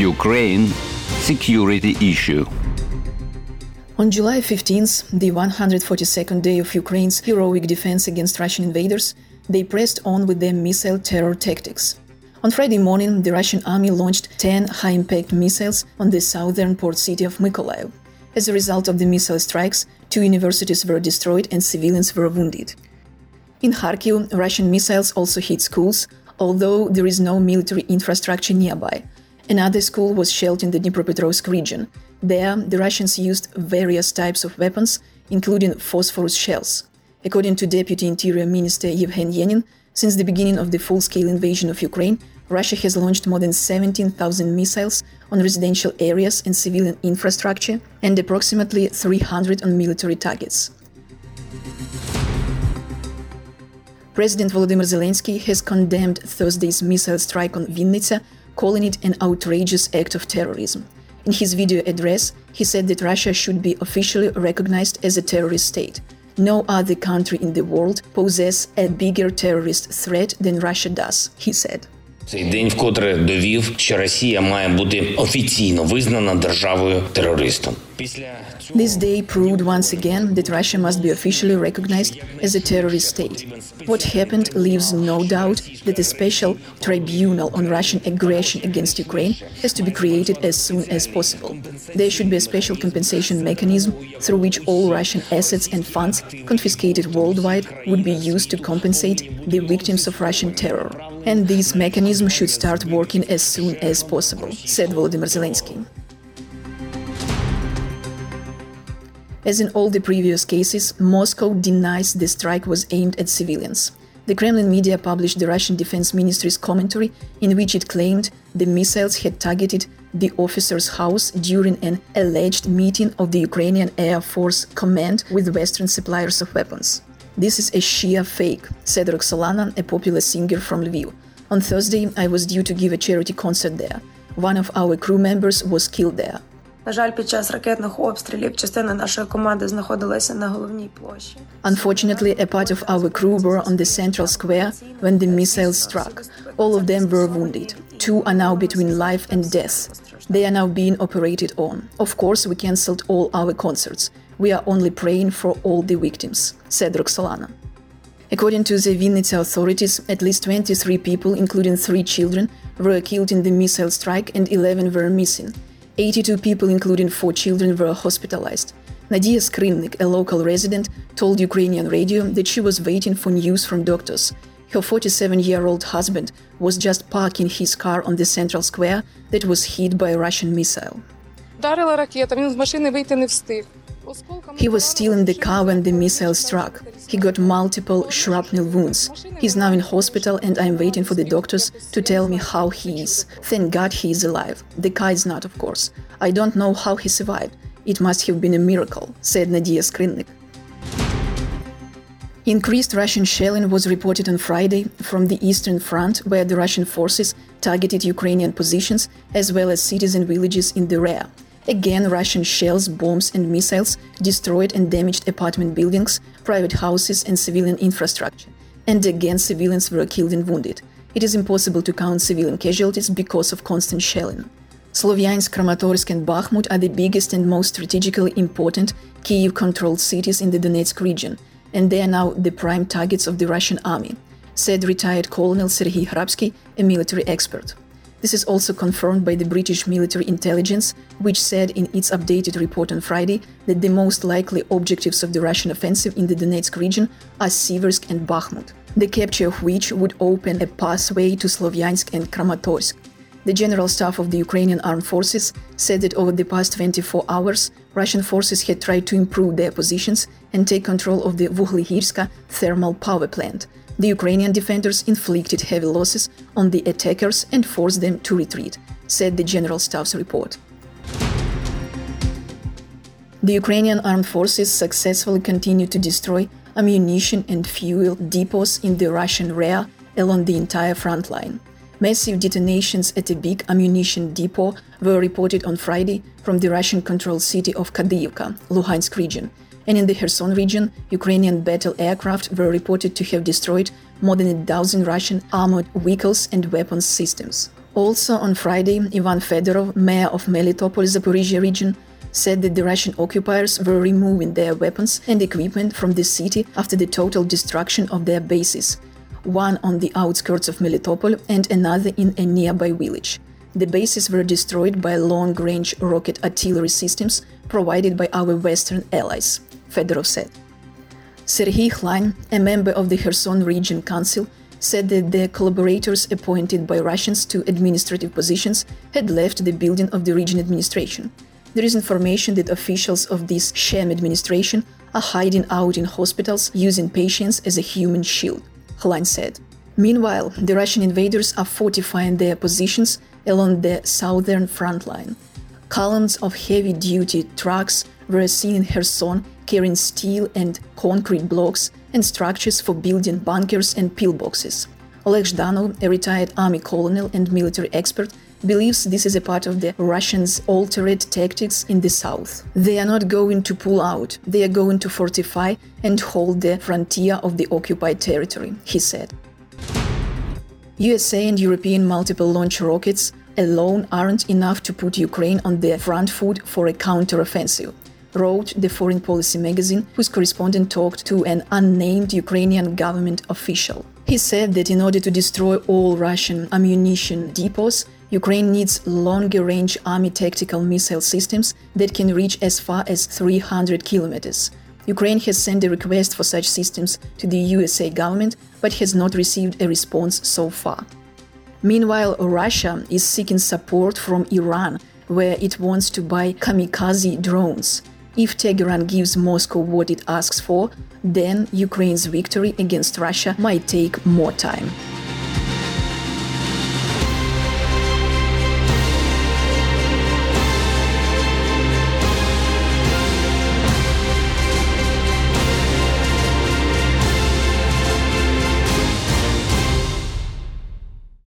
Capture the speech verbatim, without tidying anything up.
Ukraine security issue. On July fifteenth, the one hundred forty-second day of Ukraine's heroic defense against Russian invaders, they pressed on with their missile terror tactics. On Friday morning, the Russian army launched ten high-impact missiles on the southern port city of Mykolaiv. As a result of the missile strikes, two universities were destroyed and civilians were wounded. In Kharkiv, Russian missiles also hit schools, although there is no military infrastructure nearby. Another school was shelled in the Dnipropetrovsk region. There, the Russians used various types of weapons, including phosphorus shells. According to Deputy Interior Minister Yevhen Yenin, since the beginning of the full-scale invasion of Ukraine, Russia has launched more than seventeen thousand missiles on residential areas and civilian infrastructure and approximately three hundred on military targets. President Volodymyr Zelensky has condemned Thursday's missile strike on Vinnytsia, calling it an outrageous act of terrorism. In his video address, he said that Russia should be officially recognized as a terrorist state. No other country in the world poses a bigger terrorist threat than Russia does, he said. Цей день вкотре довів, що Росія має бути офіційно визнана державою-терористом. This day proved once again that Russia must be officially recognized as a terrorist state. What happened leaves no doubt that a special tribunal on Russian aggression against Ukraine has to be created as soon as possible. There should be a special compensation mechanism through which all Russian assets and funds confiscated worldwide would be used to compensate the victims of Russian terror. And this mechanism should start working as soon as possible, said Volodymyr Zelensky. As in all the previous cases, Moscow denies the strike was aimed at civilians. The Kremlin media published the Russian Defense Ministry's commentary in which it claimed the missiles had targeted the officer's house during an alleged meeting of the Ukrainian Air Force Command with Western suppliers of weapons. This is a sheer fake, said Roxolana, a popular singer from Lviv. On Thursday, I was due to give a charity concert there. One of our crew members was killed there. На жаль, під час ракетних обстрілів частина нашої команди знаходилася на головній площі. Unfortunately, a part of our crew were on the central square when the missiles struck. All of them were wounded. Two are now between life and death. They are now being operated on. Of course, we cancelled all our concerts. We are only praying for all the victims, said Roxolana. According to the Vinnytsia authorities, at least twenty-three people, including three children, were killed in the missile strike and eleven were missing. eighty-two people, including four children, were hospitalized. Nadia Skrinnik, a local resident, told Ukrainian radio that she was waiting for news from doctors. Her forty-seven-year-old husband was just parking his car on the central square that was hit by a Russian missile. Вдарила ракета, він з машини вийти не встиг. He was still in the car when the missile struck. He got multiple shrapnel wounds. He's now in hospital and I'm waiting for the doctors to tell me how he is. Thank God he is alive. The car is not, of course. I don't know how he survived. It must have been a miracle, said Nadia Skrinnik. Increased Russian shelling was reported on Friday from the Eastern Front, where the Russian forces targeted Ukrainian positions as well as cities and villages in the rear. Again, Russian shells, bombs and missiles destroyed and damaged apartment buildings, private houses and civilian infrastructure. And again, civilians were killed and wounded. It is impossible to count civilian casualties because of constant shelling. Slovyansk, Kramatorsk and Bakhmut are the biggest and most strategically important Kyiv-controlled cities in the Donetsk region, and they are now the prime targets of the Russian army, said retired Colonel Serhiy Hrabsky, a military expert. This is also confirmed by the British military intelligence, which said in its updated report on Friday that the most likely objectives of the Russian offensive in the Donetsk region are Siversk and Bakhmut, the capture of which would open a pathway to Slovyansk and Kramatorsk. The General Staff of the Ukrainian Armed Forces said that over the past twenty-four hours, Russian forces had tried to improve their positions and take control of the Vuhlyhirska thermal power plant. The Ukrainian defenders inflicted heavy losses on the attackers and forced them to retreat, said the General Staff's report. The Ukrainian armed forces successfully continue to destroy ammunition and fuel depots in the Russian rear along the entire front line. Massive detonations at a big ammunition depot were reported on Friday from the Russian-controlled city of Kadiyivka, Luhansk region, and in the Kherson region, Ukrainian battle aircraft were reported to have destroyed more than a dozen Russian armored vehicles and weapons systems. Also on Friday, Ivan Fedorov, mayor of Melitopol, Zaporizhia region, said that the Russian occupiers were removing their weapons and equipment from the city after the total destruction of their bases, one on the outskirts of Melitopol and another in a nearby village. The bases were destroyed by long-range rocket artillery systems provided by our Western allies, Fedorov said. Serhiy Khlain, a member of the Kherson Region Council, said that the collaborators appointed by Russians to administrative positions had left the building of the region administration. There is information that officials of this sham administration are hiding out in hospitals using patients as a human shield, Khlain said. Meanwhile, the Russian invaders are fortifying their positions along the southern front line. Columns of heavy-duty trucks were seen in Kherson carrying steel and concrete blocks and structures for building bunkers and pillboxes. Oleg Zhdanov, a retired army colonel and military expert, believes this is a part of the Russians' altered tactics in the south. They are not going to pull out, they are going to fortify and hold the frontier of the occupied territory, he said. U S A and European multiple launch rockets alone aren't enough to put Ukraine on the front foot for a counter-offensive, wrote the Foreign Policy magazine, whose correspondent talked to an unnamed Ukrainian government official. He said that in order to destroy all Russian ammunition depots, Ukraine needs longer-range army tactical missile systems that can reach as far as three hundred kilometers. Ukraine has sent a request for such systems to the U S A government, but has not received a response so far. Meanwhile, Russia is seeking support from Iran, where it wants to buy kamikaze drones. If Tehran gives Moscow what it asks for, then Ukraine's victory against Russia might take more time.